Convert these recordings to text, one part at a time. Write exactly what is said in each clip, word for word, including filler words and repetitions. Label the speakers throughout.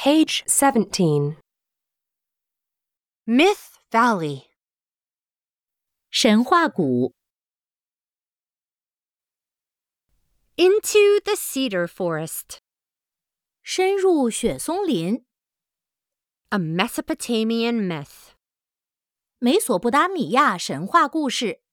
Speaker 1: Page seventeen.
Speaker 2: Myth Valley.
Speaker 3: 神话谷
Speaker 2: Into the cedar forest.
Speaker 3: 深入雪松林
Speaker 2: A Mesopotamian myth.
Speaker 3: 美索不达米亚神话故事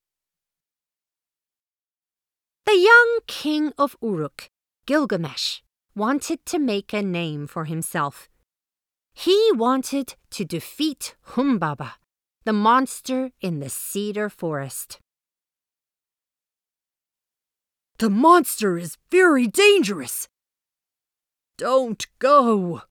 Speaker 2: The young king of Uruk, Gilgamesh, wanted to make a name for himself. He wanted to defeat Humbaba, the monster in the cedar forest.
Speaker 4: The monster is very dangerous. Don't go.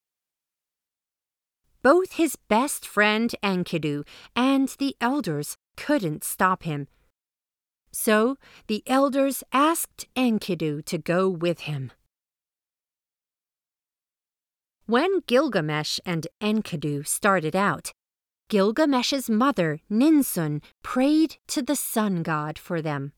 Speaker 2: Both his best friend Enkidu and the elders couldn't stop him. So the elders asked Enkidu to go with him. When Gilgamesh and Enkidu started out, Gilgamesh's mother, Ninsun, prayed to the sun god for them.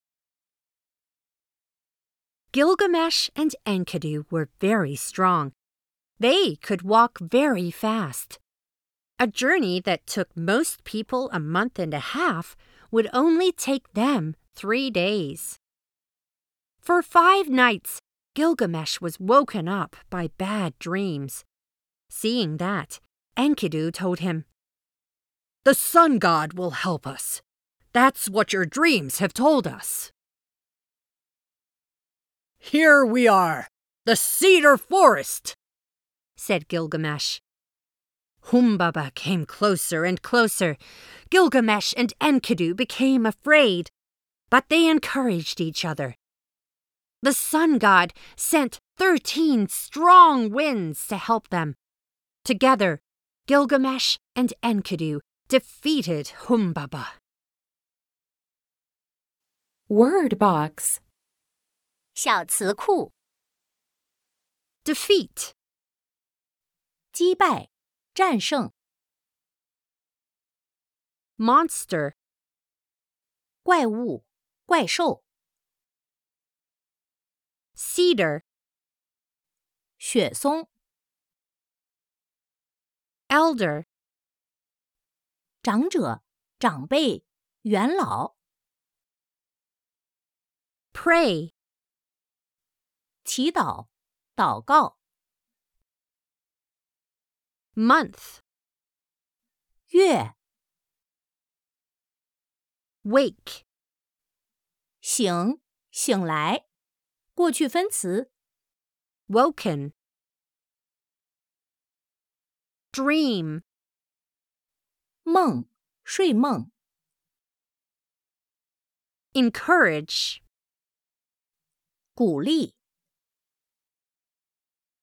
Speaker 2: Gilgamesh and Enkidu were very strong. They could walk very fast. A journey that took most people a month and a half would only take them three days. For five nights, Gilgamesh was woken up by bad dreams. Seeing that, Enkidu told him,
Speaker 4: The sun god will help us. That's what your dreams have told us. Here we are, the cedar forest,
Speaker 2: said Gilgamesh. Humbaba came closer and closer. Gilgamesh and Enkidu became afraid, but they encouraged each other. The sun god sent thirteen strong winds to help them. Together, Gilgamesh and Enkidu defeated Humbaba.
Speaker 1: Word box.
Speaker 3: 小词库
Speaker 2: Defeat.
Speaker 3: 击败战胜
Speaker 2: Monster.
Speaker 3: 怪物怪兽
Speaker 2: Cedar.
Speaker 3: 雪松
Speaker 2: Elder.
Speaker 3: 长者长辈元老
Speaker 2: Pray.
Speaker 3: 祈祷祷告
Speaker 2: Month.
Speaker 3: 月
Speaker 2: Wake.
Speaker 3: 醒醒来过去分词
Speaker 2: Woken. Dream.
Speaker 3: 梦睡梦
Speaker 2: Encourage.
Speaker 3: 鼓励